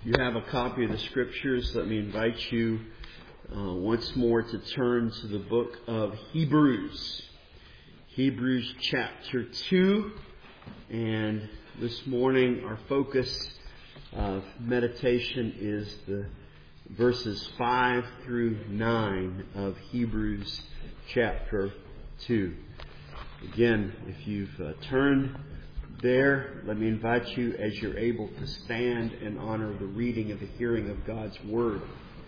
you have a copy of the Scriptures, let me invite you once more to turn to the book of Hebrews. Hebrews chapter 2. And this morning our focus of meditation is the verses 5 through 9 of Hebrews chapter 2. Again, if you've turned there, let me invite you, as you're able, to stand in honor of the reading and the hearing of God's Word.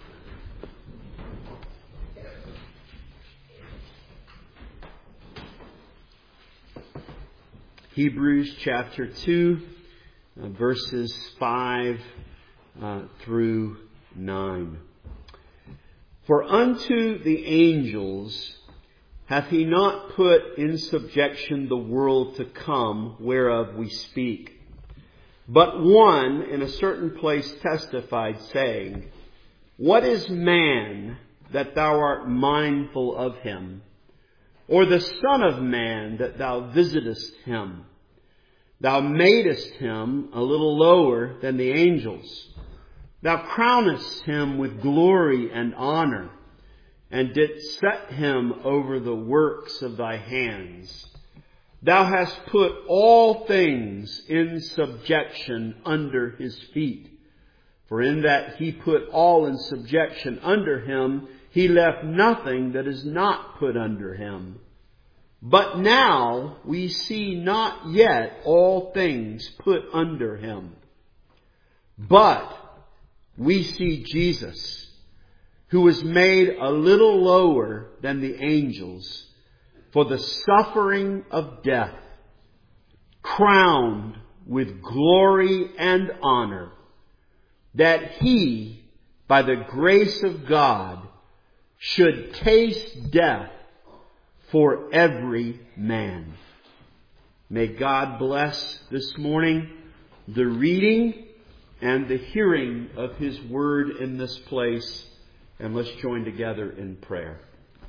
Hebrews chapter 2, verses 5 through 9. For unto the angels hath he not put in subjection the world to come, whereof we speak. But one in a certain place testified, saying, What is man that thou art mindful of him? Or the son of man that thou visitest him? Thou madest him a little lower than the angels. Thou crownest him with glory and honor, and didst set him over the works of thy hands. Thou hast put all things in subjection under his feet. For in that he put all in subjection under him, he left nothing that is not put under him. But now we see not yet all things put under him. But we see Jesus, who was made a little lower than the angels for the suffering of death, crowned with glory and honor, that he, by the grace of God, should taste death for every man. May God bless this morning the reading and the hearing of His Word in this place. And let's join together in prayer.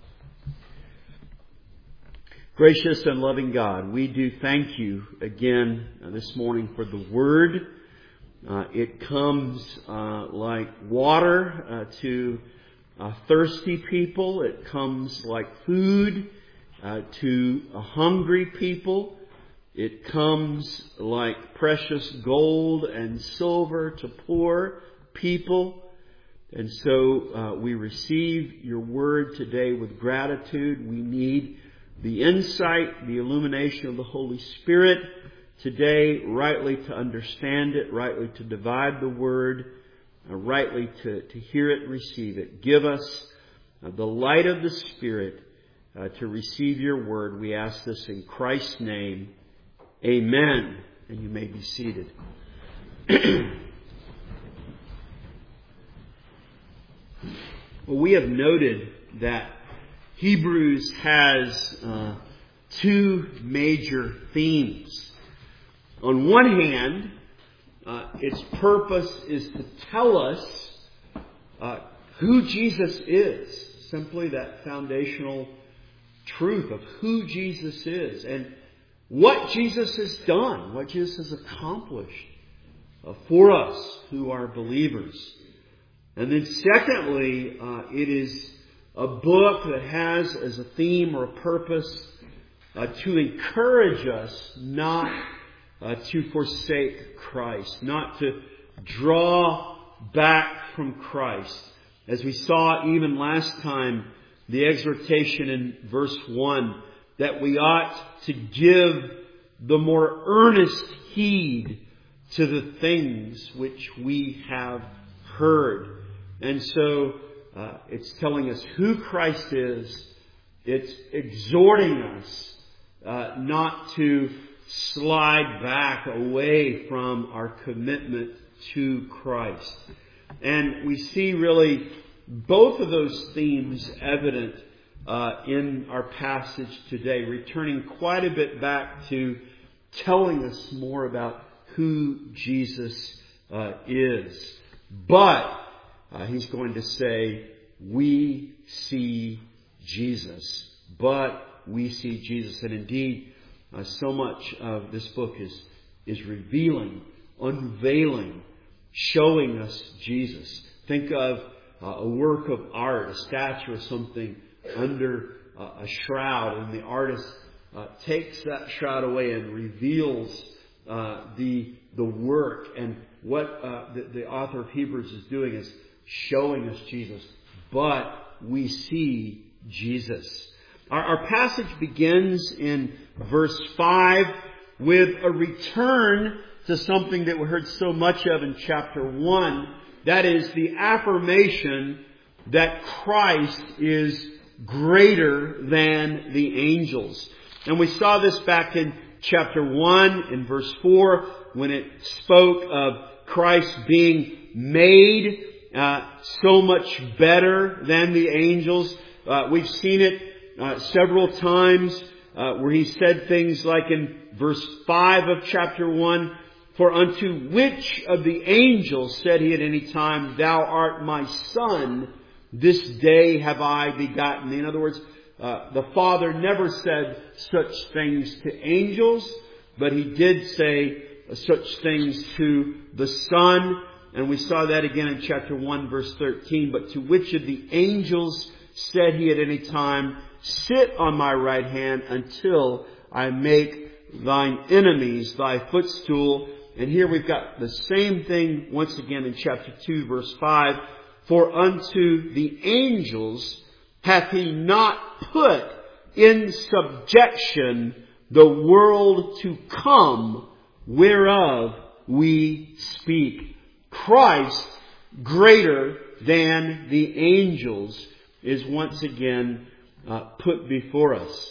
Gracious and loving God, we do thank you again this morning for the Word. It comes like water to thirsty people. It comes like food to hungry people. It comes like precious gold and silver to poor people. And so we receive your word today with gratitude. We need the insight, the illumination of the Holy Spirit today, rightly to understand it, rightly to divide the word, rightly to hear it and receive it. Give us the light of the Spirit to receive your word. We ask this in Christ's name. Amen. And you may be seated. Well, we have noted that Hebrews has two major themes. On one hand, its purpose is to tell us who Jesus is, simply that foundational truth of who Jesus is and what Jesus has done, what Jesus has accomplished for us who are believers. And then secondly, it is a book that has as a theme or a purpose to encourage us not to forsake Christ, not to draw back from Christ. As we saw even last time, the exhortation in verse 1, that we ought to give the more earnest heed to the things which we have heard. And so it's telling us who Christ is. It's exhorting us not to slide back away from our commitment to Christ. And we see really both of those themes evident in our passage today, returning quite a bit back to telling us more about who Jesus is. But he's going to say, we see Jesus. But we see Jesus. And indeed, so much of this book is revealing, unveiling showing us Jesus. Think of a work of art, a statue or something under a shroud, and the artist takes that shroud away and reveals the work. And what the author of Hebrews is doing is showing us Jesus. But we see Jesus. Our passage begins in verse 5 with a return to something that we heard so much of in chapter 1. That is the affirmation that Christ is greater than the angels. And we saw this back in chapter 1 in verse 4 when it spoke of Christ being made so much better than the angels. We've seen it several times where he said things like in verse 5 of chapter 1, "For unto which of the angels said he at any time, Thou art my Son, this day have I begotten thee." In other words, the Father never said such things to angels, but he did say such things to the Son. And we saw that again in chapter 1 verse 13. "But to which of the angels said he at any time, Sit on my right hand until I make thine enemies thy footstool." And here we've got the same thing once again in chapter 2 verse 5. "For unto the angels hath he not put in subjection the world to come, whereof we speak." Christ, greater than the angels, is once again put before us.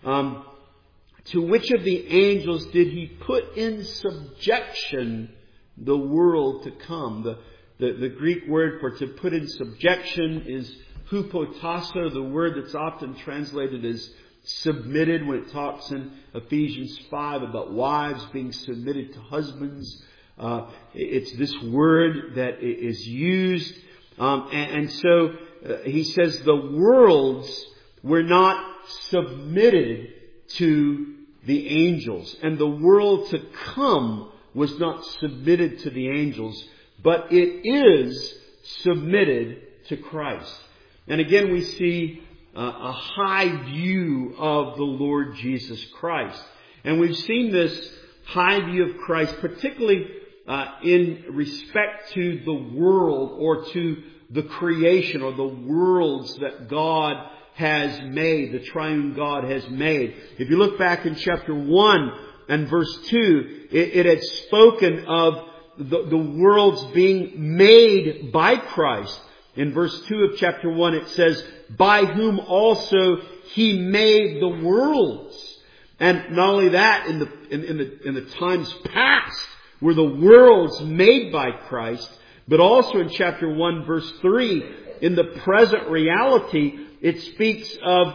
To which of the angels did he put in subjection the world to come? The Greek word for to put in subjection is hupotasso, the word that's often translated as submitted when it talks in Ephesians 5 about wives being submitted to husbands. It's this word that is used. And so he says the worlds were not submitted to the angels. And the world to come was not submitted to the angels, but it is submitted to Christ. And again we see a high view of the Lord Jesus Christ. And we've seen this high view of Christ particularly in respect to the world or to the creation or the worlds that God has made, the triune God has made. If you look back in chapter 1 and verse 2, it had spoken of the worlds being made by Christ. In verse 2 of chapter 1 it says, "By whom also he made the worlds." And not only that, in the times past were the worlds made by Christ, but also in chapter 1 verse 3, in the present reality, it speaks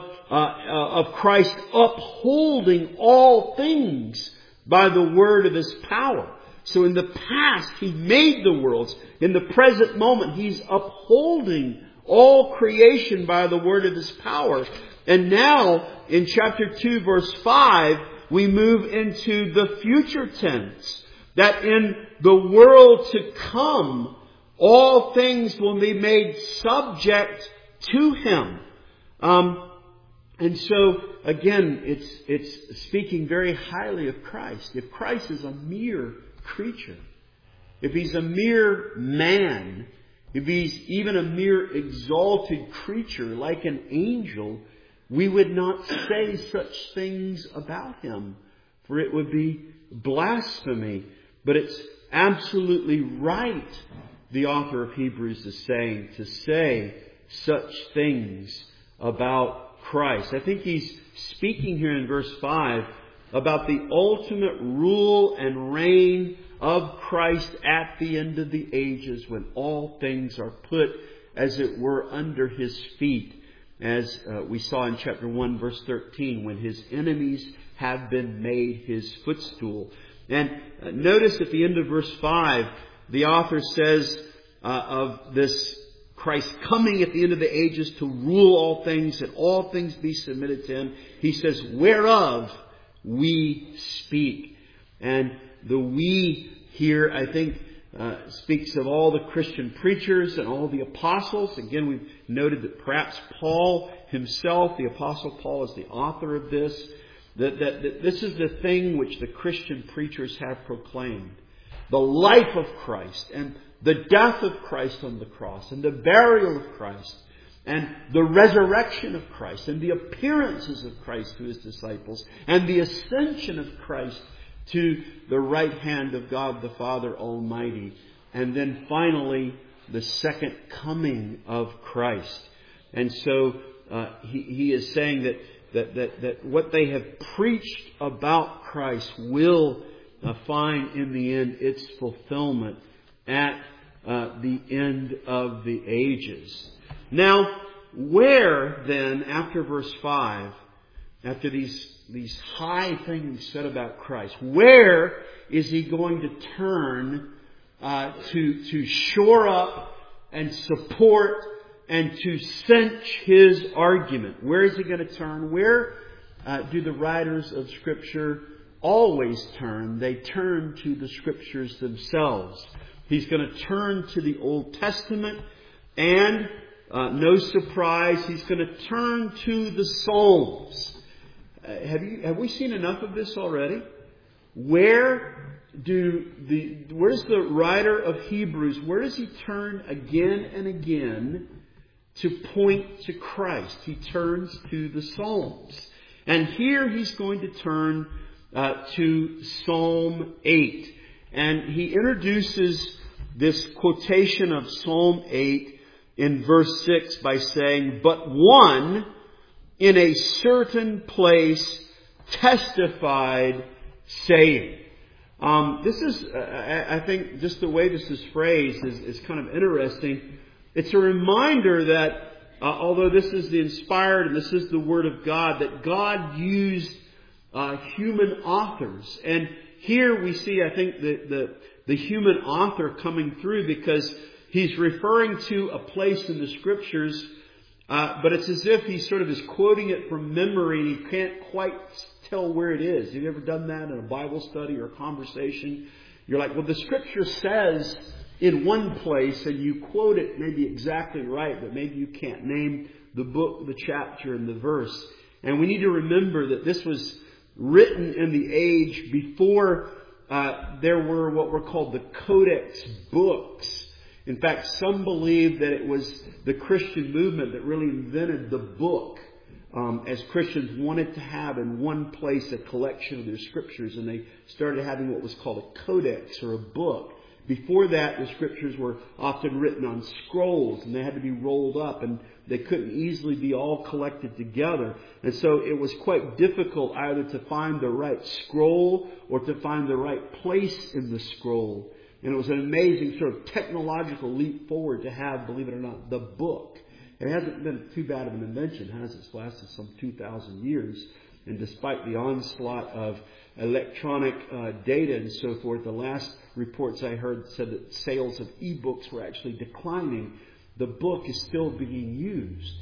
of Christ upholding all things by the word of His power. So in the past, He made the worlds. In the present moment, He's upholding all creation by the word of His power. And now, in chapter 2, verse 5, we move into the future tense. That in the world to come, all things will be made subject to Him. And so, again, it's speaking very highly of Christ. If Christ is a mere creature, if He's a mere man, if He's even a mere exalted creature like an angel, we would not say such things about Him, for it would be blasphemy. But it's absolutely right, the author of Hebrews is saying, to say such things about Christ. I think he's speaking here in verse 5 about the ultimate rule and reign of Christ at the end of the ages, when all things are put, as it were, under His feet. As we saw in chapter 1 verse 13, when His enemies have been made His footstool. And notice at the end of verse 5, the author says of this Christ coming at the end of the ages to rule all things and all things be submitted to Him. He says, "Whereof we speak." And the "we" here, I think, speaks of all the Christian preachers and all the apostles. Again, we've noted that perhaps Paul himself, the Apostle Paul, is the author of this. That this is the thing which the Christian preachers have proclaimed. The life of Christ and the death of Christ on the cross and the burial of Christ and the resurrection of Christ and the appearances of Christ to His disciples and the ascension of Christ to the right hand of God the Father Almighty. And then finally, the second coming of Christ. And so he is saying that what they have preached about Christ will find in the end its fulfillment at the end of the ages. Now, where then, after verse 5, after these high things said about Christ, where is He going to turn to shore up and support and to cinch His argument? Where is He going to turn? Where do the writers of Scripture always turn? They turn to the Scriptures themselves. He's going to turn to the Old Testament, and no surprise, He's going to turn to the Psalms. Have we seen enough of this already? Where's the writer of Hebrews, where does he turn again and again to point to Christ? He turns to the Psalms. And here he's going to turn to Psalm 8. And he introduces this quotation of Psalm 8 in verse 6 by saying, "But one in a certain place testified, saying." This is, I think, just the way this is phrased is kind of interesting. It's a reminder that although this is the inspired and this is the Word of God, that God used human authors. And here we see, I think, the human author coming through, because he's referring to a place in the Scriptures, but it's as if he sort of is quoting it from memory and he can't quite tell where it is. Have you ever done that in a Bible study or a conversation? You're like, well, the Scripture says in one place, and you quote it maybe exactly right, but maybe you can't name the book, the chapter, and the verse. And we need to remember that this was written in the age before there were what were called the Codex books. In fact, some believe that it was the Christian movement that really invented the book, as Christians wanted to have in one place a collection of their Scriptures, and they started having what was called a codex or a book. Before that, the Scriptures were often written on scrolls, and they had to be rolled up, and they couldn't easily be all collected together. And so it was quite difficult either to find the right scroll or to find the right place in the scroll. And it was an amazing sort of technological leap forward to have, believe it or not, the book. It hasn't been too bad of an invention, has it? It's lasted some 2,000 years. And despite the onslaught of electronic data and so forth, the last reports I heard said that sales of e-books were actually declining. The book is still being used.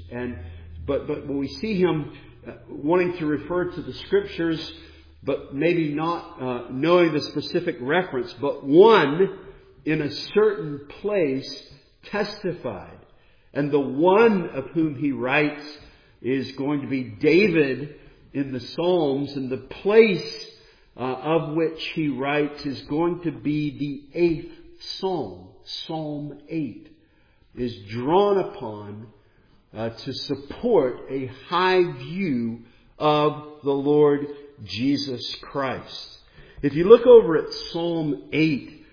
But when we see him wanting to refer to the Scriptures, but maybe not knowing the specific reference, but one in a certain place testified. And the one of whom he writes is going to be David in the Psalms, and the place of which he writes is going to be the 8th Psalm. Psalm 8 is drawn upon to support a high view of the Lord Jesus Christ. If you look over at Psalm 8,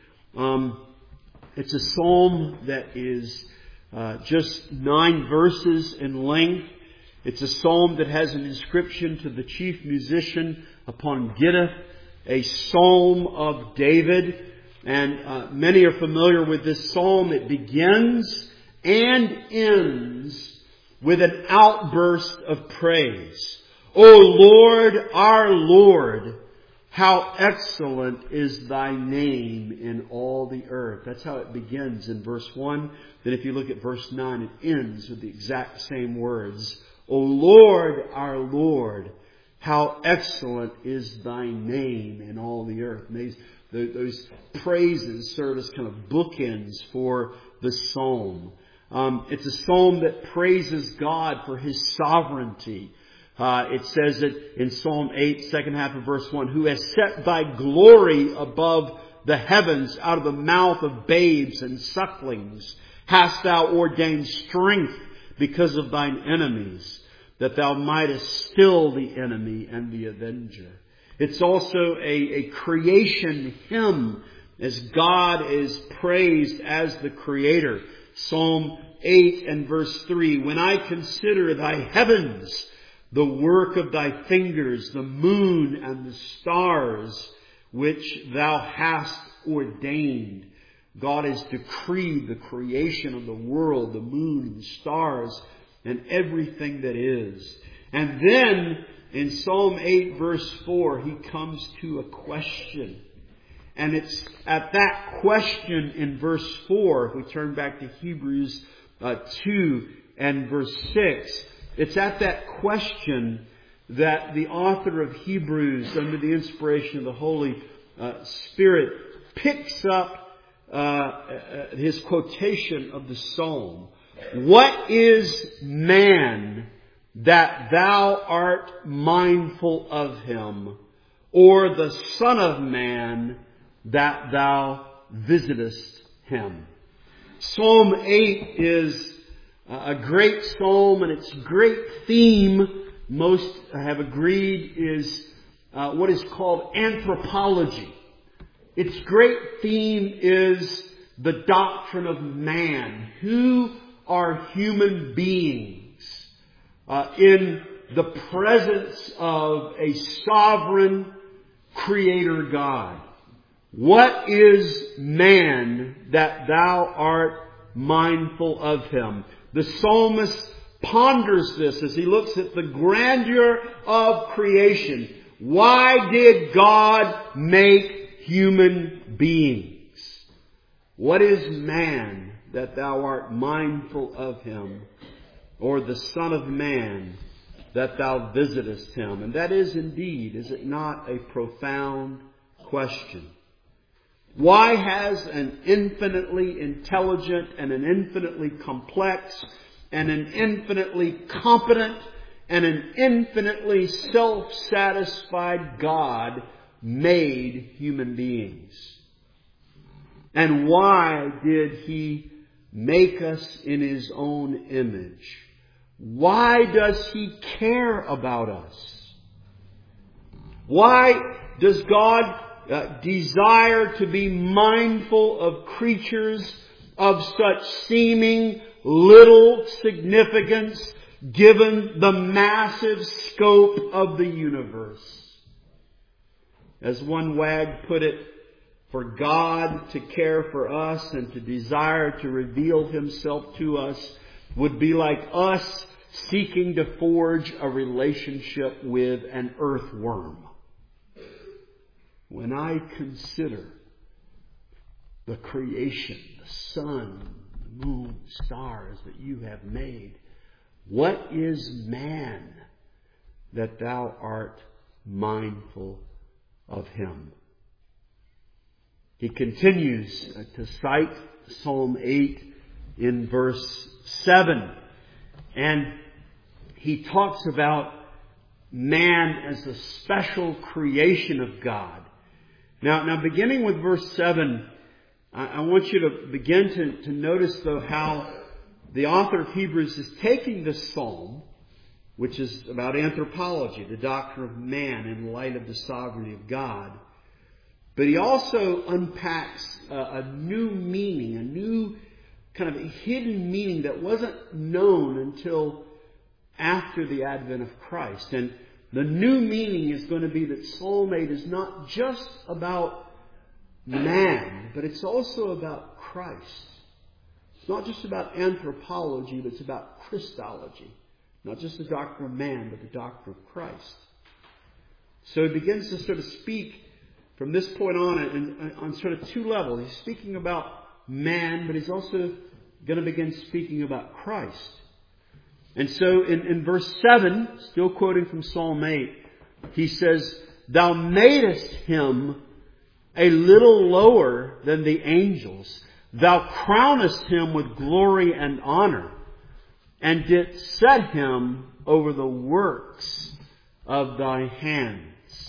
it's a psalm that is just 9 verses in length. It's a psalm that has an inscription to the chief musician upon Gittith, a psalm of David. And many are familiar with this psalm. It begins and ends with an outburst of praise. O Lord, our Lord, how excellent is thy name in all the earth. That's how it begins in verse 1. Then if you look at verse 9, it ends with the exact same words. O Lord, our Lord, how excellent is thy name in all the earth. And Those praises serve as kind of bookends for the psalm. It's a psalm that praises God for His sovereignty. It says it in Psalm 8, second half of verse 1, "Who has set thy glory above the heavens, out of the mouth of babes and sucklings hast thou ordained strength because of thine enemies, that thou mightest still the enemy and the avenger." It's also a creation hymn as God is praised as the Creator. Psalm 8 and verse 3, "When I consider thy heavens, the work of thy fingers, the moon and the stars, which thou hast ordained." God has decreed the creation of the world, the moon and the stars, and everything that is. And then in Psalm 8 verse 4, he comes to a question. And it's at that question in verse 4, if we turn back to Hebrews 2 and verse 6, it's at that question that the author of Hebrews, under the inspiration of the Holy Spirit, picks up his quotation of the psalm. "What is man that thou art mindful of him, or the son of man that thou visitest him?" Psalm 8 is a great psalm, and its great theme, most have agreed, is what is called anthropology. Its great theme is the doctrine of man. Who are human beings in the presence of a sovereign Creator God? What is man that thou art mindful of him? The psalmist ponders this as he looks at the grandeur of creation. Why did God make human beings? What is man that thou art mindful of him, or the son of man that thou visitest him? And that is indeed, is it not, a profound question? Why has an infinitely intelligent and an infinitely complex and an infinitely competent and an infinitely self-satisfied God made human beings? And why did He make us in His own image? Why does He care about us? Why does God desire to be mindful of creatures of such seeming little significance given the massive scope of the universe? As one wag put it, for God to care for us and to desire to reveal Himself to us would be like us seeking to forge a relationship with an earthworm. When I consider the creation, the sun, the moon, the stars that you have made, what is man that thou art mindful of him? He continues to cite Psalm 8 in verse 7. And he talks about man as a special creation of God. Now beginning with verse 7, I want you to begin to notice, though, how the author of Hebrews is taking this psalm, which is about anthropology, the doctrine of man in light of the sovereignty of God. But he also unpacks a new meaning, a new kind of hidden meaning that wasn't known until after the advent of Christ. And the new meaning is going to be that Psalm 8 is not just about man, but it's also about Christ. It's not just about anthropology, but it's about Christology. Not just the doctrine of man, but the doctrine of Christ. So he begins to sort of speak from this point on sort of two levels. He's speaking about man, but he's also going to begin speaking about Christ. And so in verse 7, still quoting from Psalm 8, he says, "Thou madest him a little lower than the angels. Thou crownest him with glory and honor, and didst set him over the works of thy hands.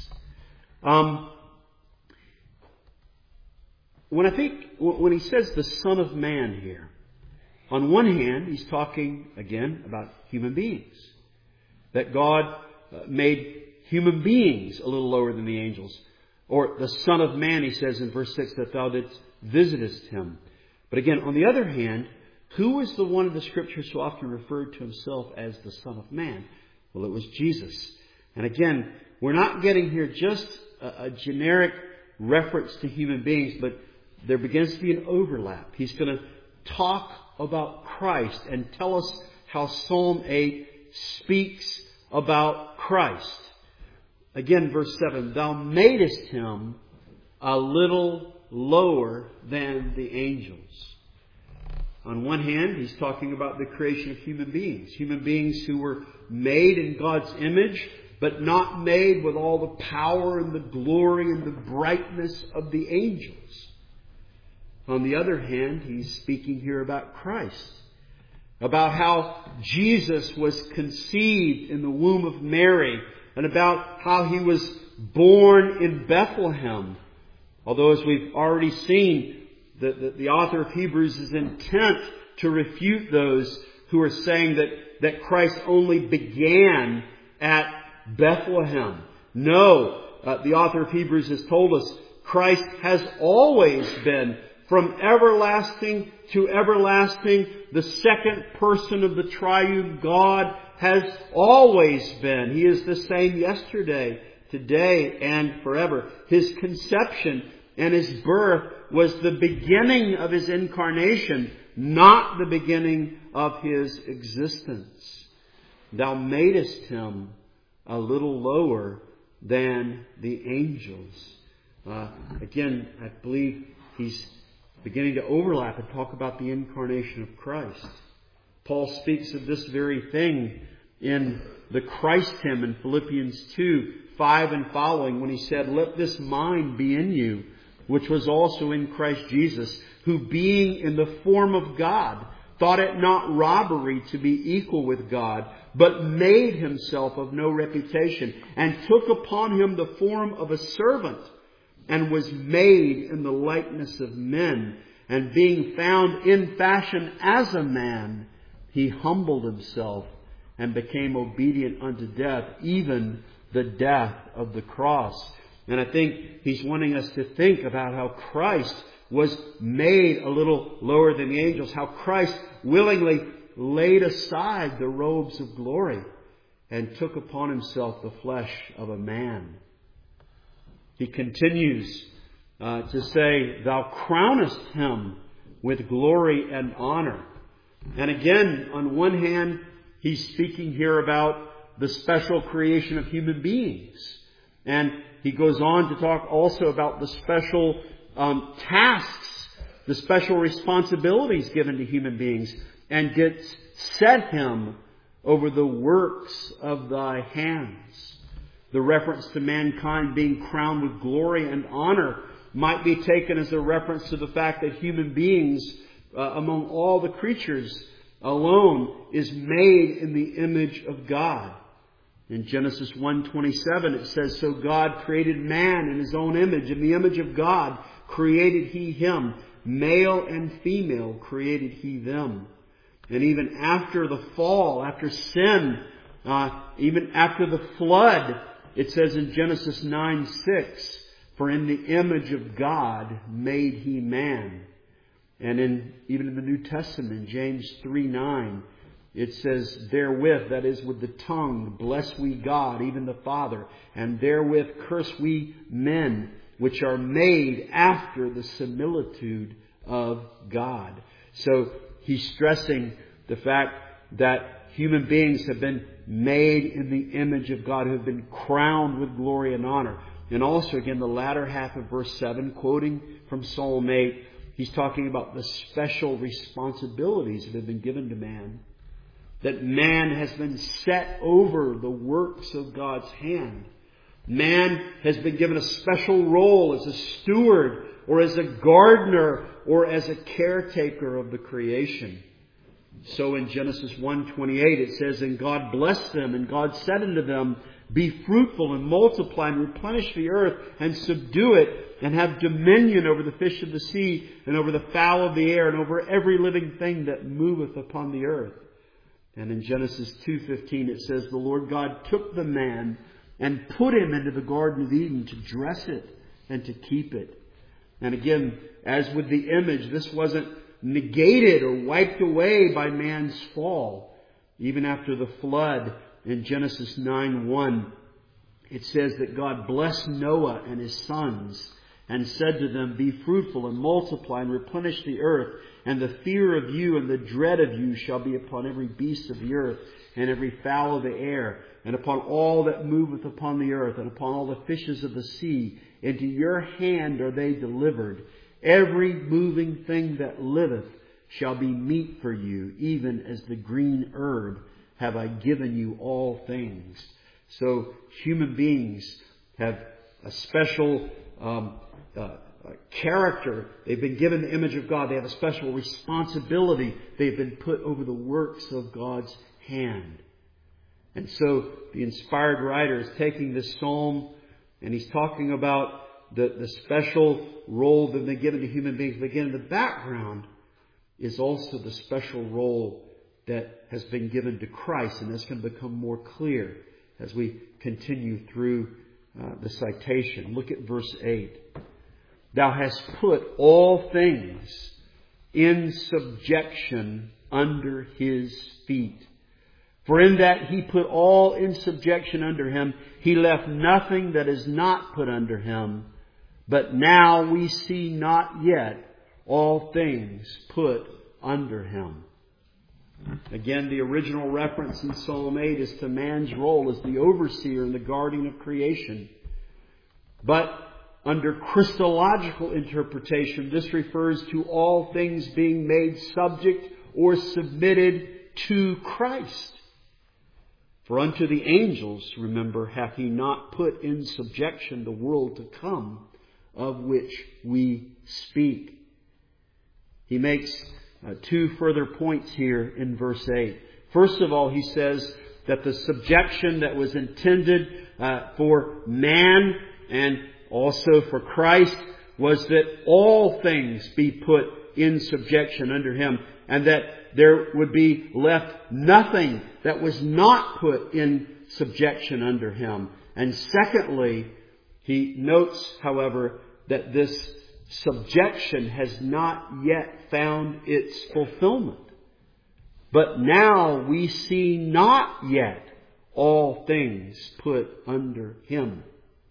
When he says the Son of Man here, on one hand, he's talking again about human beings. That God made human beings a little lower than the angels. Or the Son of Man, he says in verse 6, that thou didst visitest him. But again, on the other hand, who was the one in the Scriptures who often referred to himself as the Son of Man? Well, it was Jesus. And again, we're not getting here just a generic reference to human beings, but there begins to be an overlap. He's going to talk about Christ and tell us how Psalm 8 speaks about Christ. Again, verse 7, thou madest him a little lower than the angels. On one hand, he's talking about the creation of human beings who were made in God's image, but not made with all the power and the glory and the brightness of the angels. On the other hand, he's speaking here about Christ, about how Jesus was conceived in the womb of Mary, and about how he was born in Bethlehem. Although, as we've already seen, the author of Hebrews is intent to refute those who are saying that Christ only began at Bethlehem. No, the author of Hebrews has told us Christ has always been, from everlasting to everlasting, the second person of the triune God has always been. He is the same yesterday, today, and forever. His conception and his birth was the beginning of his incarnation, not the beginning of his existence. Thou madest him a little lower than the angels. Again, I believe he's beginning to overlap and talk about the incarnation of Christ. Paul speaks of this very thing in the Christ hymn in Philippians 2:5 and following, when he said, let this mind be in you, which was also in Christ Jesus, who being in the form of God, thought it not robbery to be equal with God, but made himself of no reputation, and took upon him the form of a servant, and was made in the likeness of men. And being found in fashion as a man, he humbled himself and became obedient unto death, even the death of the cross. And I think he's wanting us to think about how Christ was made a little lower than the angels, how Christ willingly laid aside the robes of glory and took upon himself the flesh of a man. He continues to say, thou crownest him with glory and honor. And again, on one hand, he's speaking here about the special creation of human beings. And he goes on to talk also about the special tasks, the special responsibilities given to human beings, and gets set him over the works of thy hands. The reference to mankind being crowned with glory and honor might be taken as a reference to the fact that human beings, among all the creatures alone, is made in the image of God. In Genesis 1:27 it says, so God created man in his own image. In the image of God created he him. Male and female created he them. And even after the fall, after sin, even after the flood, it says in Genesis 9:6, for in the image of God made he man. And even in the New Testament, in James 3:9, it says, therewith, that is with the tongue, bless we God, even the Father, and therewith curse we men, which are made after the similitude of God. So he's stressing the fact that human beings have been made in the image of God, who have been crowned with glory and honor. And also, again, the latter half of verse 7, quoting from Psalm 8, he's talking about the special responsibilities that have been given to man. That man has been set over the works of God's hand. Man has been given a special role as a steward or as a gardener or as a caretaker of the creation. So in Genesis 1:28 it says, "And God blessed them, and God said unto them, Be fruitful and multiply and replenish the earth and subdue it and have dominion over the fish of the sea and over the fowl of the air and over every living thing that moveth upon the earth." And in Genesis 2:15 it says, "The Lord God took the man and put him into the Garden of Eden to dress it and to keep it." And again, as with the image, this wasn't negated or wiped away by man's fall. Even after the flood in Genesis 9:1, it says that God blessed Noah and his sons and said to them, "Be fruitful and multiply and replenish the earth, and the fear of you and the dread of you shall be upon every beast of the earth and every fowl of the air, and upon all that moveth upon the earth, and upon all the fishes of the sea. Into your hand are they delivered. Every moving thing that liveth shall be meat for you, even as the green herb have I given you all things." So human beings have a special character. They've been given the image of God. They have a special responsibility. They've been put over the works of God's hand. And so the inspired writer is taking this psalm and he's talking about the special role that they've been given to human beings. But again, in the background is also the special role that has been given to Christ. And that's going to become more clear as we continue through the citation. Look at verse 8. "Thou hast put all things in subjection under his feet. For in that he put all in subjection under him, he left nothing that is not put under him. But now we see not yet all things put under him." Again, the original reference in Psalm 8 is to man's role as the overseer in the guardian of creation. But under Christological interpretation, this refers to all things being made subject or submitted to Christ. "For unto the angels, remember, hath he not put in subjection the world to come, of which we speak." He makes two further points here in verse 8. First of all, he says that the subjection that was intended for man and also for Christ was that all things be put in subjection under him, and that there would be left nothing that was not put in subjection under him. And secondly, he notes, however, that this subjection has not yet found its fulfillment. "But now we see not yet all things put under him."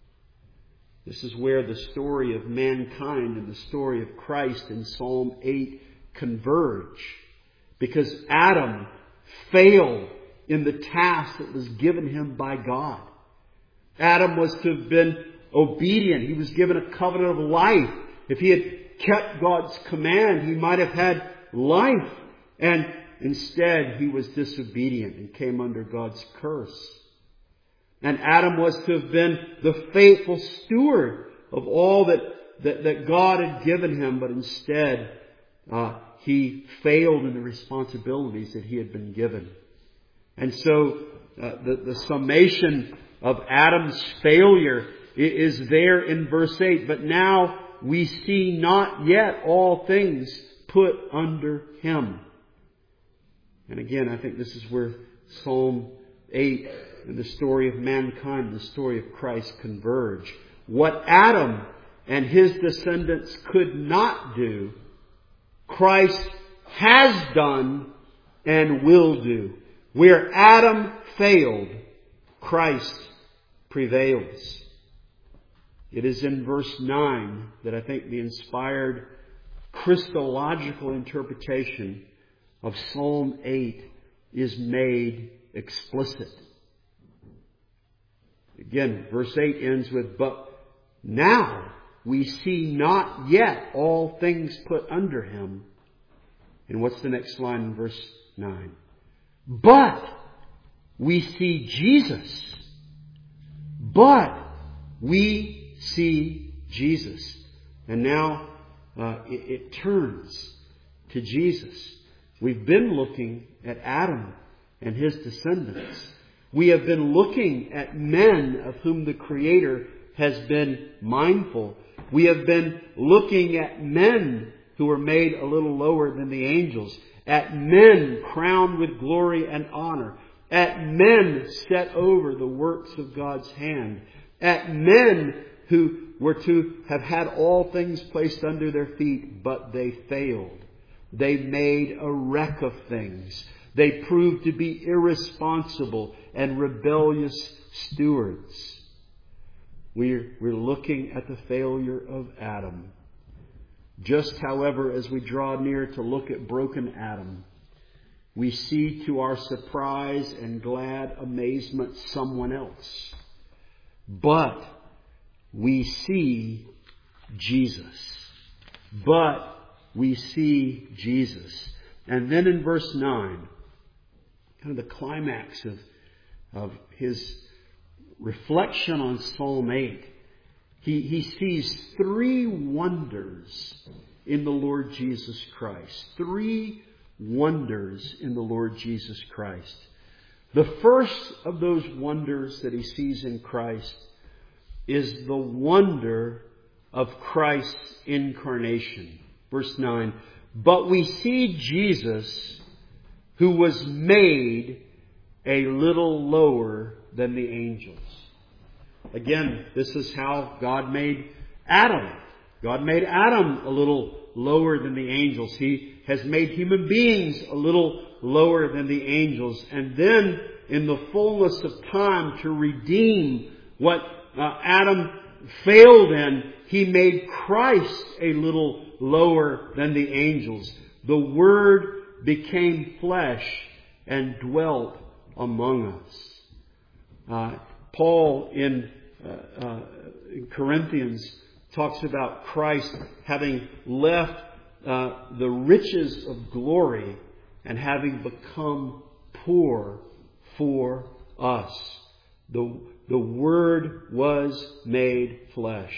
This is where the story of mankind and the story of Christ in Psalm 8 converge. Because Adam failed in the task that was given him by God. Adam was to have been obedient. He was given a covenant of life. If he had kept God's command, he might have had life. And instead, he was disobedient and came under God's curse. And Adam was to have been the faithful steward of all that God had given him, but instead he failed in the responsibilities that he had been given. And so the summation of Adam's failure is there in verse 8. "But now we see not yet all things put under him." And again, I think this is where Psalm 8 and the story of mankind and the story of Christ converge. What Adam and his descendants could not do, Christ has done and will do. Where Adam failed, Christ prevails. It is in verse 9 that I think the inspired Christological interpretation of Psalm 8 is made explicit. Again, verse 8 ends with, "But now we see not yet all things put under him." And what's the next line in verse 9? "But we see Jesus. But We see Jesus. And now it turns to Jesus. We've been looking at Adam and his descendants. We have been looking at men of whom the Creator has been mindful. We have been looking at men who were made a little lower than the angels, at men crowned with glory and honor, at men set over the works of God's hand, at men who were to have had all things placed under their feet, but they failed. They made a wreck of things. They proved to be irresponsible and rebellious stewards. We're looking at the failure of Adam. Just, however, as we draw near to look at broken Adam, we see to our surprise and glad amazement someone else. But we see Jesus. But we see Jesus. And then in verse 9, kind of the climax of his reflection on Psalm 8, he sees three wonders in the Lord Jesus Christ. Three wonders in the Lord Jesus Christ. The first of those wonders that he sees in Christ is the wonder of Christ's incarnation. Verse 9, but we see Jesus, who was made a little lower than the angels. Again, this is how God made Adam. God made Adam a little lower than the angels. He has made human beings a little lower than the angels. And then, in the fullness of time, to redeem what Adam failed in, He made Christ a little lower than the angels. The Word became flesh and dwelt among us. Paul in Corinthians talks about Christ having left the riches of glory and having become poor for us. The Word was made flesh.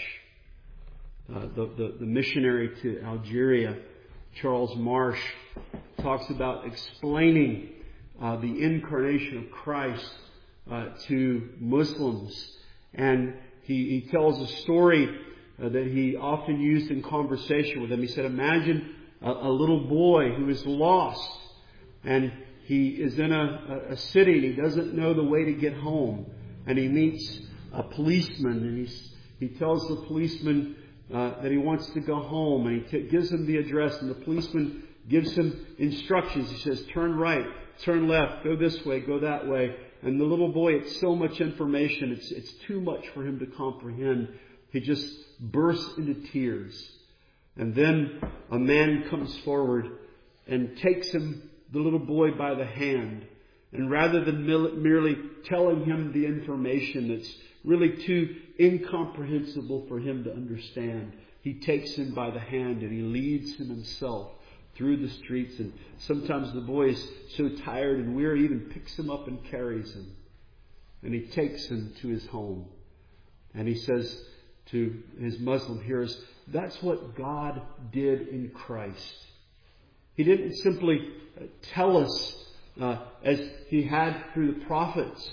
The missionary to Algeria, Charles Marsh, talks about explaining the incarnation of Christ to Muslims. And he tells a story that he often used in conversation with them. He said, imagine a little boy who is lost, and he is in a city and he doesn't know the way to get home. And he meets a policeman, and he tells the policeman that he wants to go home, and he gives him the address, and the policeman gives him instructions. He says, turn right, turn left, go this way, go that way. And the little boy, it's so much information, it's too much for him to comprehend. He just bursts into tears. And then a man comes forward and takes him, the little boy, by the hand. And rather than merely telling him the information that's really too incomprehensible for him to understand, he takes him by the hand and he leads him himself through the streets. And sometimes the boy is so tired and weary, he even picks him up and carries him. And he takes him to his home. And he says to his Muslim hearers, that's what God did in Christ. He didn't simply tell us as He had through the prophets,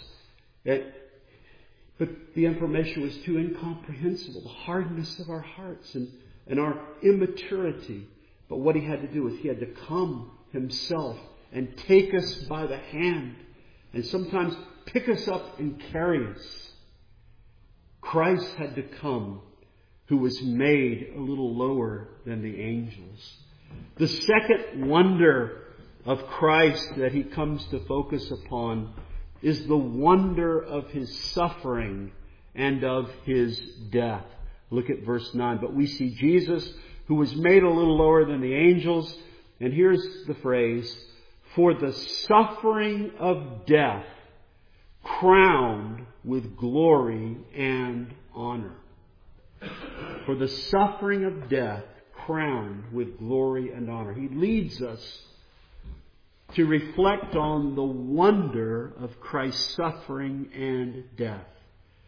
but the information was too incomprehensible, the hardness of our hearts and our immaturity. But what He had to do is He had to come Himself and take us by the hand and sometimes pick us up and carry us. Christ had to come, who was made a little lower than the angels. The second wonder of Christ that He comes to focus upon is the wonder of His suffering and of His death. Look at verse 9. But we see Jesus, who was made a little lower than the angels. And here's the phrase, for the suffering of death, crowned with glory and honor. For the suffering of death, crowned with glory and honor. He leads us to reflect on the wonder of Christ's suffering and death.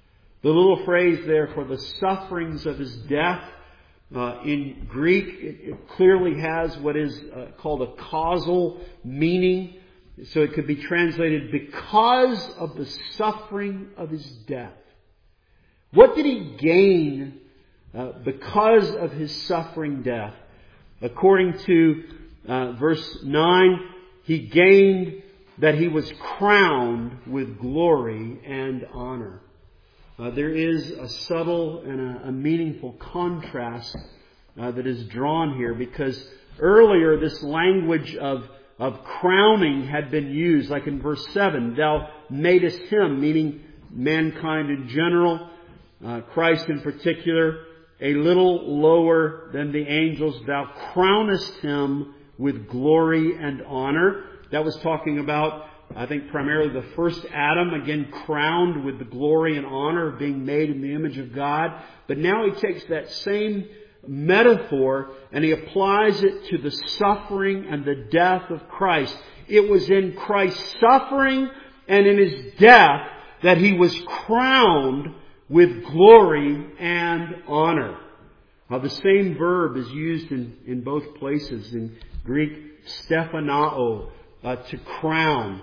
The little phrase there for the sufferings of His death, in Greek, it clearly has what is called a causal meaning. So it could be translated, because of the suffering of His death. What did He gain because of His suffering death? According to verse 9, He gained that He was crowned with glory and honor. There is a subtle and a meaningful contrast that is drawn here, because earlier this language of crowning had been used, like in verse 7, Thou madest Him, meaning mankind in general, Christ in particular, a little lower than the angels. Thou crownest Him with glory and honor. That was talking about, I think, primarily the first Adam, again crowned with the glory and honor of being made in the image of God. But now He takes that same metaphor and He applies it to the suffering and the death of Christ. It was in Christ's suffering and in His death that He was crowned with glory and honor. Now, the same verb is used in both places. In Greek, stephanao, to crown.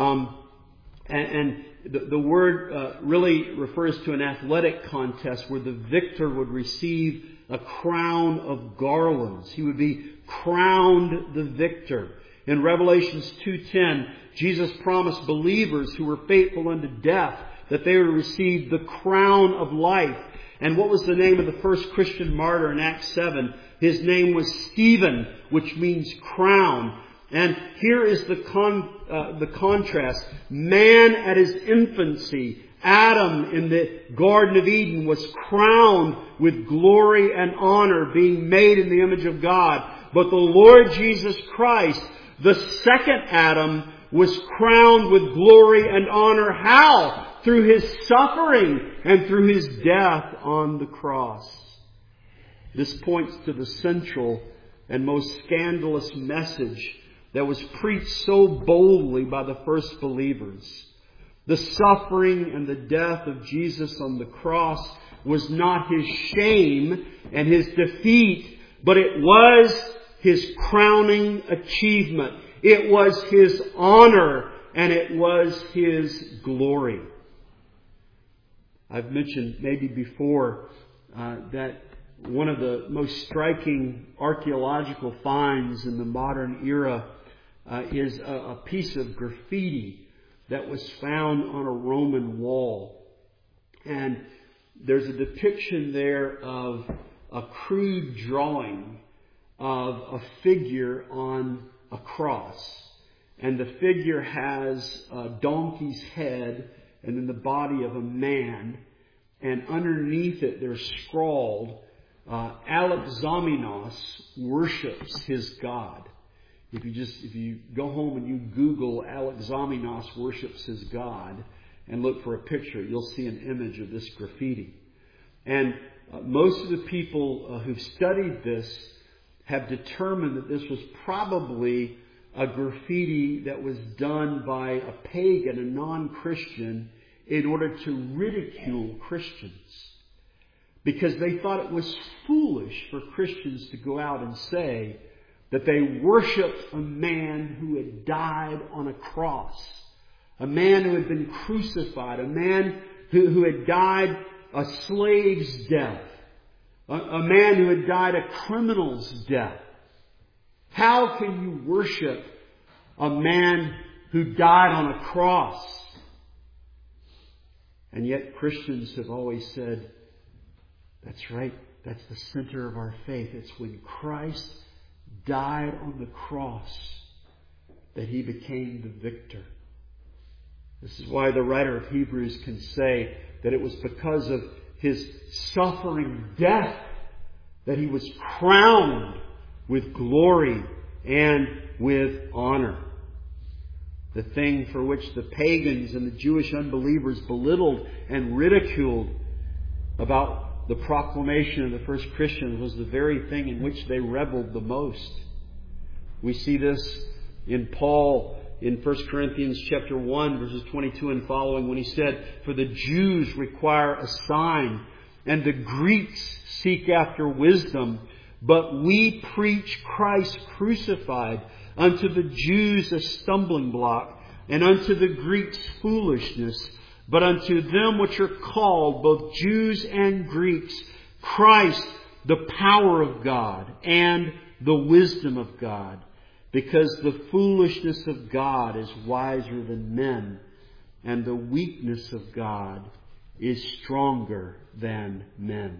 And the word really refers to an athletic contest where the victor would receive a crown of garlands. He would be crowned the victor. In Revelations 2:10, Jesus promised believers who were faithful unto death that they would receive the crown of life. And what was the name of the first Christian martyr in Acts 7? His name was Stephen, which means crown. And here is the contrast. Man at his infancy, Adam in the Garden of Eden, was crowned with glory and honor, being made in the image of God. But the Lord Jesus Christ, the second Adam, was crowned with glory and honor. How? Through His suffering and through His death on the cross. This points to the central and most scandalous message that was preached so boldly by the first believers. The suffering and the death of Jesus on the cross was not His shame and His defeat, but it was His crowning achievement. It was His honor and it was His glory. I've mentioned maybe before that one of the most striking archaeological finds in the modern era is a piece of graffiti that was found on a Roman wall. And there's a depiction there of a crude drawing of a figure on a cross. And the figure has a donkey's head and then the body of a man. And underneath it there's scrawled, Alexamenos worships his God. If you go home and you Google Alexamenos worships his God and look for a picture, you'll see an image of this graffiti. And most of the people who've studied this have determined that this was probably a graffiti that was done by a pagan, a non-Christian, in order to ridicule Christians. Because they thought it was foolish for Christians to go out and say that they worshiped a man who had died on a cross. A man who had been crucified. A man who had died a slave's death. A man who had died a criminal's death. How can you worship a man who died on a cross? And yet Christians have always said, that's right, that's the center of our faith. It's when Christ died on the cross that He became the victor. This is why the writer of Hebrews can say that it was because of His suffering death that He was crowned with glory and with honor. The thing for which the pagans and the Jewish unbelievers belittled and ridiculed about the proclamation of the first Christians was the very thing in which they reveled the most. We see this in Paul in 1 Corinthians chapter 1, verses 22 and following, when he said, "For the Jews require a sign, and the Greeks seek after wisdom. But we preach Christ crucified, unto the Jews a stumbling block, and unto the Greeks foolishness. But unto them which are called, both Jews and Greeks, Christ the power of God and the wisdom of God. Because the foolishness of God is wiser than men, and the weakness of God is stronger than men."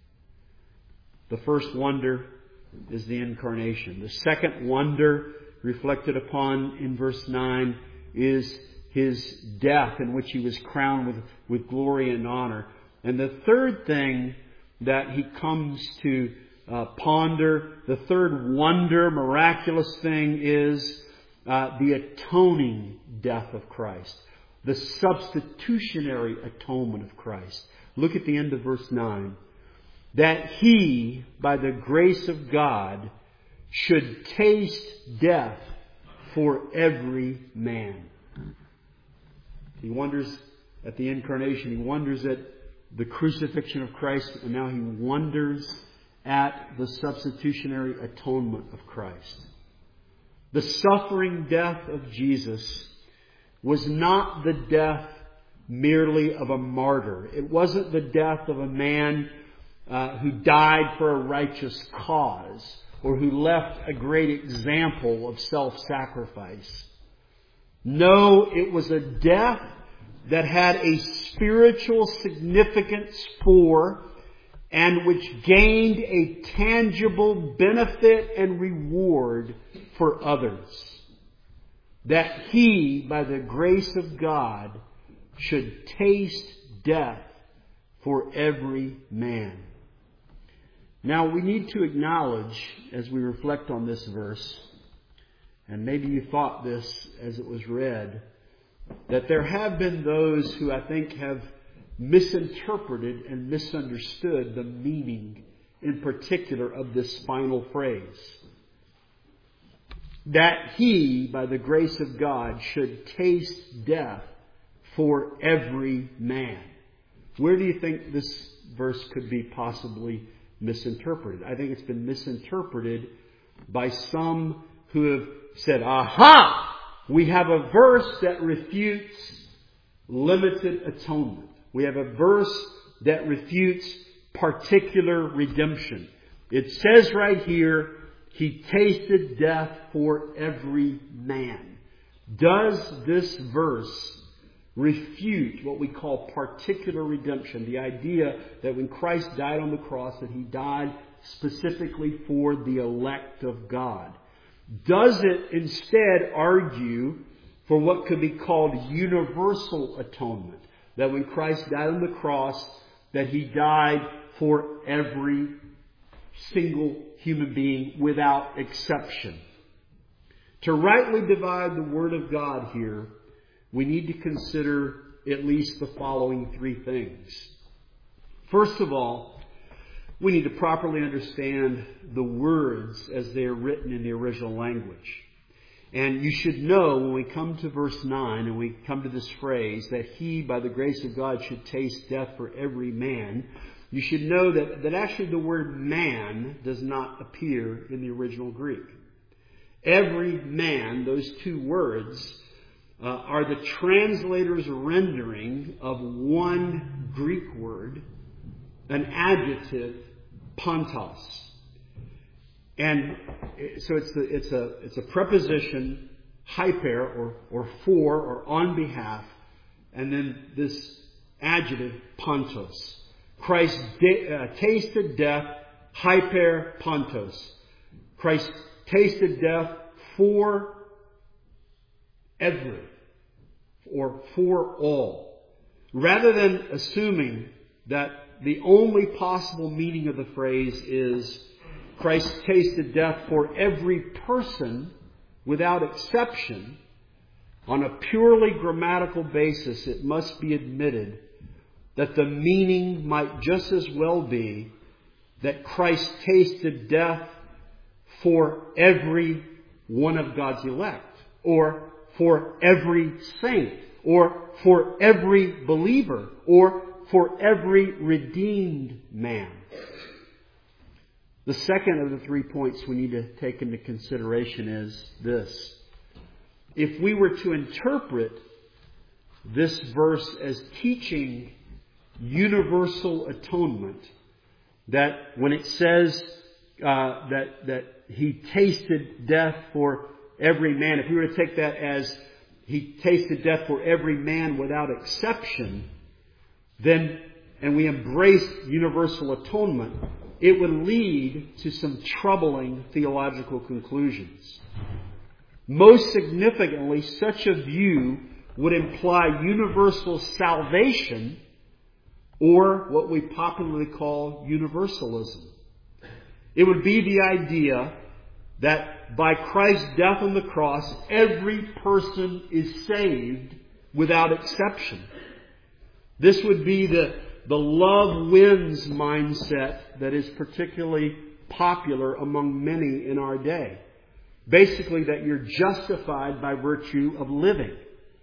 The first wonder is the incarnation. The second wonder reflected upon in verse 9 is His death, in which He was crowned with glory and honor. And the third thing that He comes to ponder, the third wonder, miraculous thing, is the atoning death of Christ. The substitutionary atonement of Christ. Look at the end of verse 9. "That He, by the grace of God, should taste death for every man." He wonders at the incarnation. He wonders at the crucifixion of Christ. And now he wonders at the substitutionary atonement of Christ. The suffering death of Jesus was not the death merely of a martyr. It wasn't the death of a man who died for a righteous cause, or who left a great example of self-sacrifice. No, it was a death that had a spiritual significance for, and which gained a tangible benefit and reward for others. That He, by the grace of God, should taste death for every man. Now we need to acknowledge, as we reflect on this verse, and maybe you thought this as it was read, that there have been those who I think have misinterpreted and misunderstood the meaning in particular of this final phrase. That He, by the grace of God, should taste death for every man. Where do you think this verse could be possibly misinterpreted? I think it's been misinterpreted by some who have said, "Aha! We have a verse that refutes limited atonement. We have a verse that refutes particular redemption. It says right here, He tasted death for every man." Does this verse refute what we call particular redemption? The idea that when Christ died on the cross, that He died specifically for the elect of God. Does it instead argue for what could be called universal atonement? That when Christ died on the cross, that He died for every single human being without exception. To rightly divide the Word of God here, we need to consider at least the following three things. First of all, we need to properly understand the words as they are written in the original language. And you should know when we come to verse 9 and we come to this phrase that He, by the grace of God, should taste death for every man, you should know that actually the word man does not appear in the original Greek. Every man, those two words, are the translator's rendering of one Greek word, an adjective, pantos. And so it's a preposition, hyper, or for, or on behalf, and then this adjective, pantos. Christ tasted death, hyper pantos. Christ tasted death for every, or for all. Rather than assuming that the only possible meaning of the phrase is Christ tasted death for every person without exception, on a purely grammatical basis, it must be admitted that the meaning might just as well be that Christ tasted death for every one of God's elect, or for every saint, or for every believer, or for every redeemed man. The second of the 3 points we need to take into consideration is this. If we were to interpret this verse as teaching universal atonement, that when it says that He tasted death for every man, if we were to take that as He tasted death for every man without exception, then, and we embrace universal atonement, it would lead to some troubling theological conclusions. Most significantly, such a view would imply universal salvation, or what we popularly call universalism. It would be the idea that by Christ's death on the cross, every person is saved without exception. This would be the love wins mindset that is particularly popular among many in our day. Basically, that you're justified by virtue of living.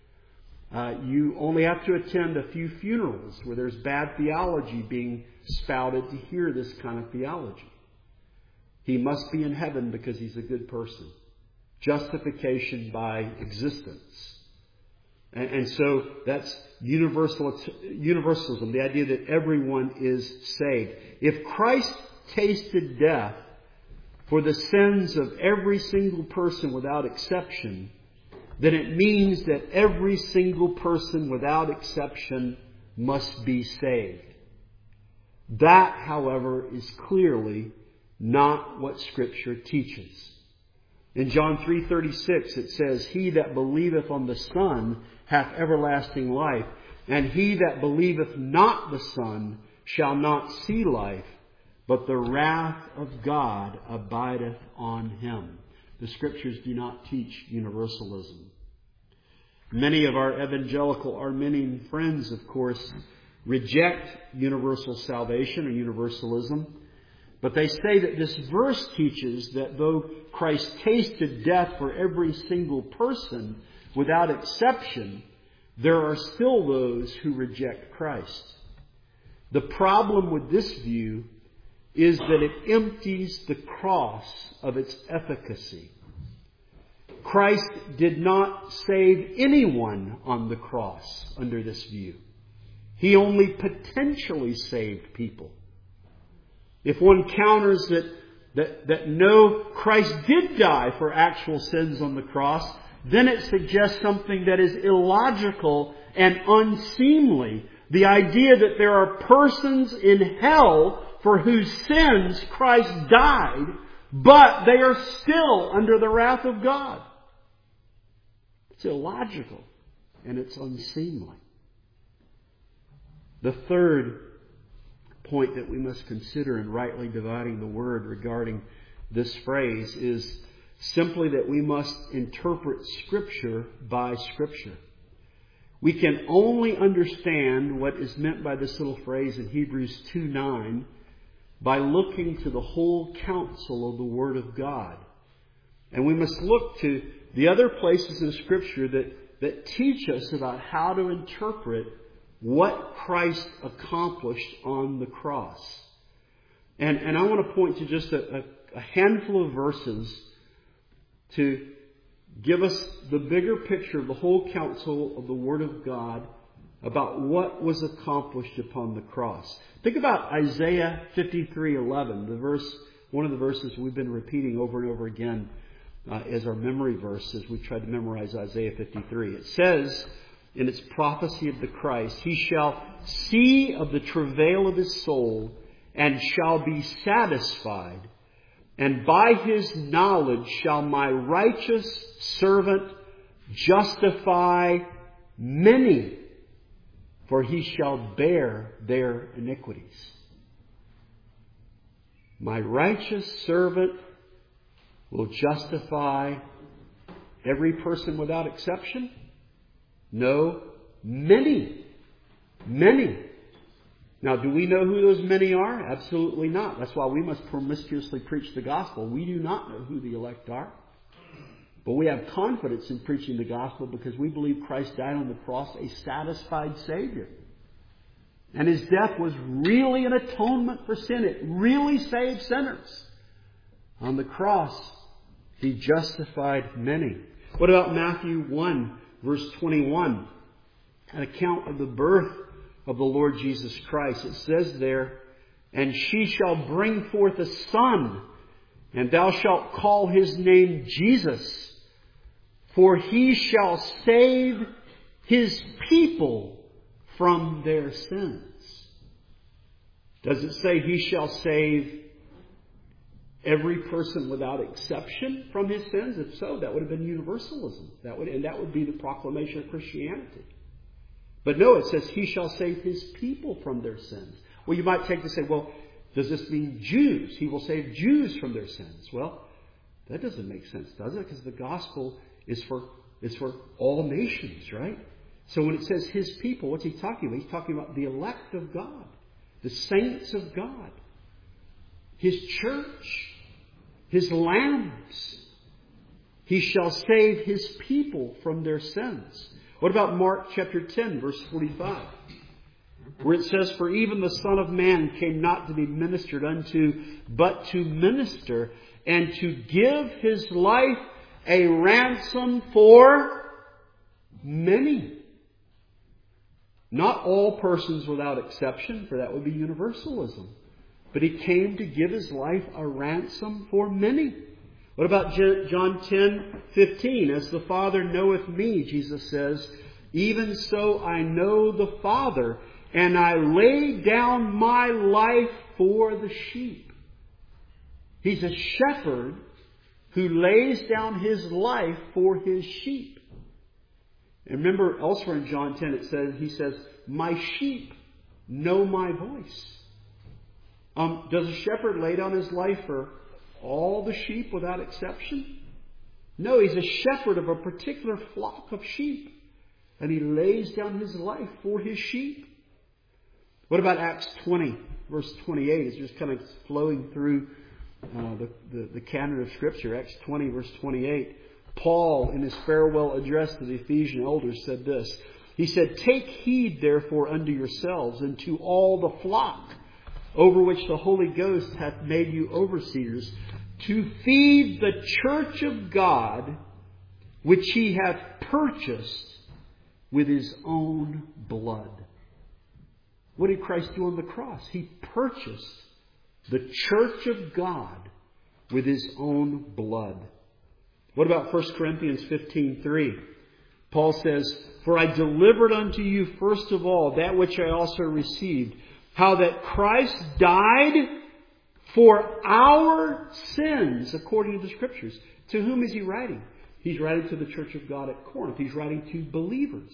You only have to attend a few funerals where there's bad theology being spouted to hear this kind of theology. He must be in heaven because he's a good person. Justification by existence. And so that's universalism, the idea that everyone is saved. If Christ tasted death for the sins of every single person without exception, then it means that every single person without exception must be saved. That, however, is clearly not what Scripture teaches. In John 3:36 it says, "He that believeth on the Son hath everlasting life, and he that believeth not the Son shall not see life, but the wrath of God abideth on him." The Scriptures do not teach universalism. Many of our evangelical Arminian friends, of course, reject universal salvation or universalism, but they say that this verse teaches that though Christ tasted death for every single person without exception, there are still those who reject Christ. The problem with this view is that it empties the cross of its efficacy. Christ did not save anyone on the cross under this view. He only potentially saved people. If one counters that no, Christ did die for actual sins on the cross, then it suggests something that is illogical and unseemly. The idea that there are persons in hell for whose sins Christ died, but they are still under the wrath of God. It's illogical and it's unseemly. The third point that we must consider in rightly dividing the word regarding this phrase is simply that we must interpret Scripture by Scripture. We can only understand what is meant by this little phrase in Hebrews 2:9 by looking to the whole counsel of the Word of God. And we must look to the other places in Scripture that teach us about how to interpret what Christ accomplished on the cross. And I want to point to just a handful of verses to give us the bigger picture of the whole counsel of the Word of God about what was accomplished upon the cross. Think about Isaiah 53:11, one of the verses we've been repeating over and over again as our memory verse as we tried to memorize Isaiah 53. It says in its prophecy of the Christ, "He shall see of the travail of his soul and shall be satisfied. And by his knowledge shall my righteous servant justify many, for he shall bear their iniquities." My righteous servant will justify every person without exception? No, many. Many. Now, do we know who those many are? Absolutely not. That's why we must promiscuously preach the gospel. We do not know who the elect are. But we have confidence in preaching the gospel because we believe Christ died on the cross a satisfied Savior. And His death was really an atonement for sin. It really saved sinners. On the cross, He justified many. What about Matthew 1, verse 21? An account of the birth of the Lord Jesus Christ. It says there, "And she shall bring forth a son, and thou shalt call his name Jesus, for he shall save his people from their sins." Does it say he shall save every person without exception from his sins? If so, that would have been universalism. That would be the proclamation of Christianity. But no, it says he shall save his people from their sins. Well, you might take to say, well, does this mean Jews? He will save Jews from their sins. Well, that doesn't make sense, does it? Because the gospel is for all nations, right? So when it says his people, what's he talking about? He's talking about the elect of God, the saints of God, His church, His lambs. He shall save His people from their sins. What about Mark chapter 10, verse 45? Where it says, "For even the Son of Man came not to be ministered unto, but to minister, and to give His life a ransom for many." Not all persons without exception, for that would be universalism. But He came to give His life a ransom for many. What about John 10:15? "As the Father knoweth me," Jesus says, "even so I know the Father, and I lay down my life for the sheep." He's a shepherd who lays down His life for His sheep. And remember, elsewhere in John 10, He says, "My sheep know my voice." Does a shepherd lay down his life for all the sheep without exception? No, he's a shepherd of a particular flock of sheep. And he lays down his life for his sheep. What about Acts 20, verse 28? It's just kind of flowing through the canon of Scripture. Acts 20, verse 28. Paul, in his farewell address to the Ephesian elders, said this. He said, "Take heed, therefore, unto yourselves and to all the flock over which the Holy Ghost hath made you overseers, to feed the church of God, which He hath purchased with His own blood." What did Christ do on the cross? He purchased the church of God with His own blood. What about 1 Corinthians 15:3? Paul says, "For I delivered unto you first of all that which I also received, how that Christ died for our sins according to the Scriptures." To whom is he writing? He's writing to the church of God at Corinth. He's writing to believers.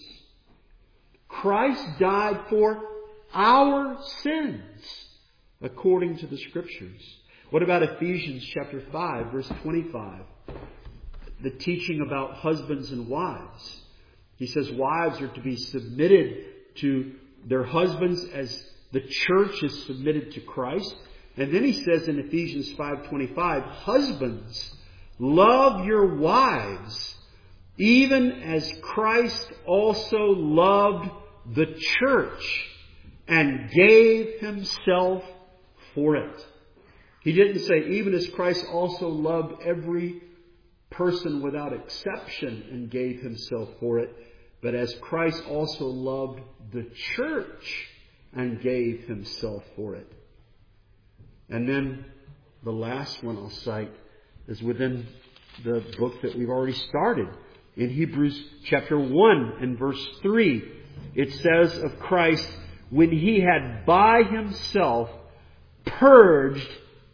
Christ died for our sins according to the Scriptures. What about Ephesians chapter 5, verse 25? The teaching about husbands and wives. He says wives are to be submitted to their husbands as the church is submitted to Christ. And then he says in Ephesians 5:25, "Husbands, love your wives, even as Christ also loved the church and gave Himself for it." He didn't say, even as Christ also loved every person without exception and gave Himself for it, but as Christ also loved the church and gave Himself for it. And then the last one I'll cite is within the book that we've already started. In Hebrews chapter 1 and verse 3, it says of Christ, "When He had by Himself purged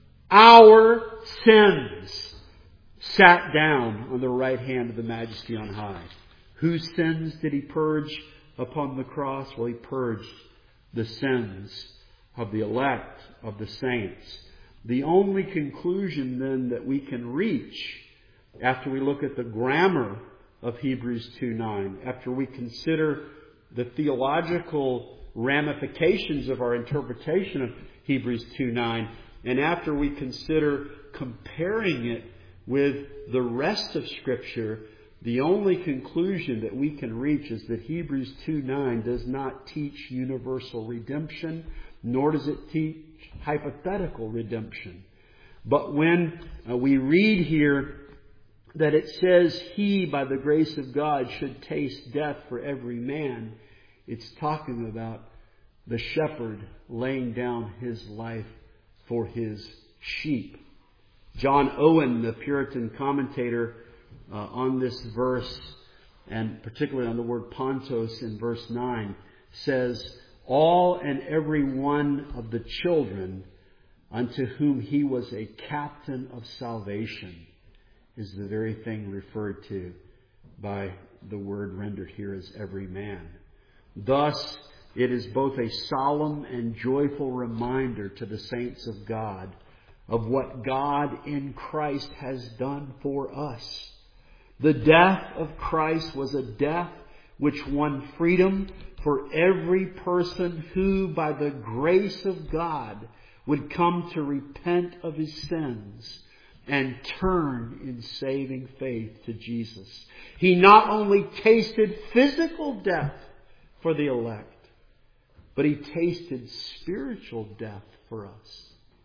our sins, sat down on the right hand of the Majesty on high." Whose sins did He purge upon the cross? Well, He purged the sins of the elect, of the saints. The only conclusion then that we can reach after we look at the grammar of Hebrews 2:9, after we consider the theological ramifications of our interpretation of Hebrews 2:9, and after we consider comparing it with the rest of Scripture, the only conclusion that we can reach is that Hebrews 2:9 does not teach universal redemption, nor does it teach hypothetical redemption. But when we read here that it says He, by the grace of God, should taste death for every man, it's talking about the shepherd laying down His life for His sheep. John Owen, the Puritan commentator on this verse, and particularly on the word Pontos in verse 9, says, all and every one of the children unto whom He was a captain of salvation is the very thing referred to by the word rendered here as every man. Thus, it is both a solemn and joyful reminder to the saints of God of what God in Christ has done for us. The death of Christ was a death which won freedom for every person who, by the grace of God, would come to repent of his sins and turn in saving faith to Jesus. He not only tasted physical death for the elect, but He tasted spiritual death for us.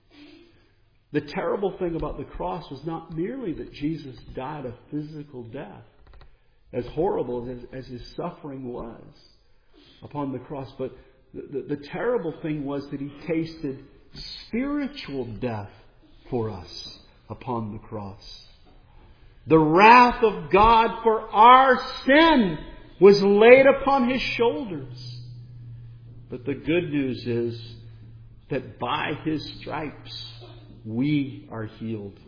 The terrible thing about the cross was not merely that Jesus died a physical death, as horrible as His suffering was upon the cross, but the terrible thing was that He tasted spiritual death for us upon the cross. The wrath of God for our sin was laid upon His shoulders. But the good news is that by His stripes we are healed.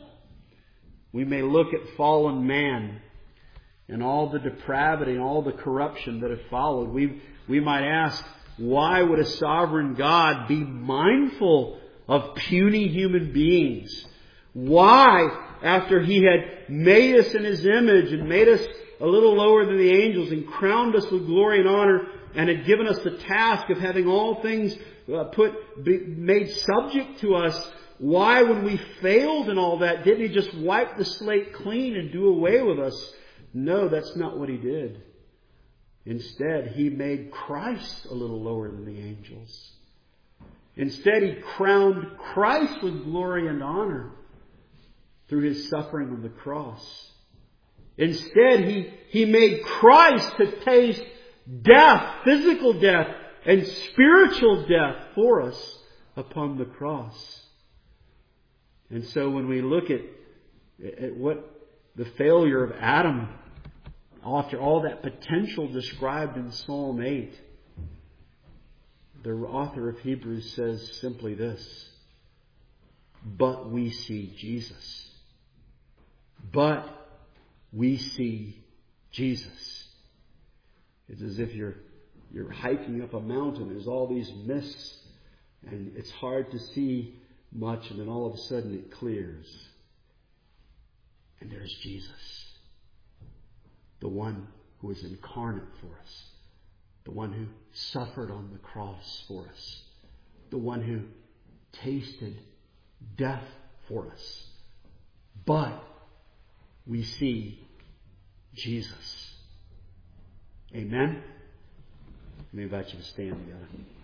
We may look at fallen man and all the depravity and all the corruption that have followed. We might ask, why would a sovereign God be mindful of puny human beings? Why, after He had made us in His image and made us a little lower than the angels and crowned us with glory and honor and had given us the task of having all things made subject to us, why, when we failed in all that, didn't He just wipe the slate clean and do away with us? No, that's not what He did. Instead, He made Christ a little lower than the angels. Instead, He crowned Christ with glory and honor through His suffering on the cross. Instead, He made Christ to taste death, physical death, and spiritual death for us upon the cross. And so when we look at what the failure of Adam, after all that potential described in Psalm 8, the author of Hebrews says simply this: but we see Jesus. But we see Jesus. It's as if you're hiking up a mountain. There's all these mists and it's hard to see much, and then all of a sudden it clears. And there's Jesus, the one who is incarnate for us, the one who suffered on the cross for us, the one who tasted death for us. But we see Jesus. Amen? Let me invite you to stand together.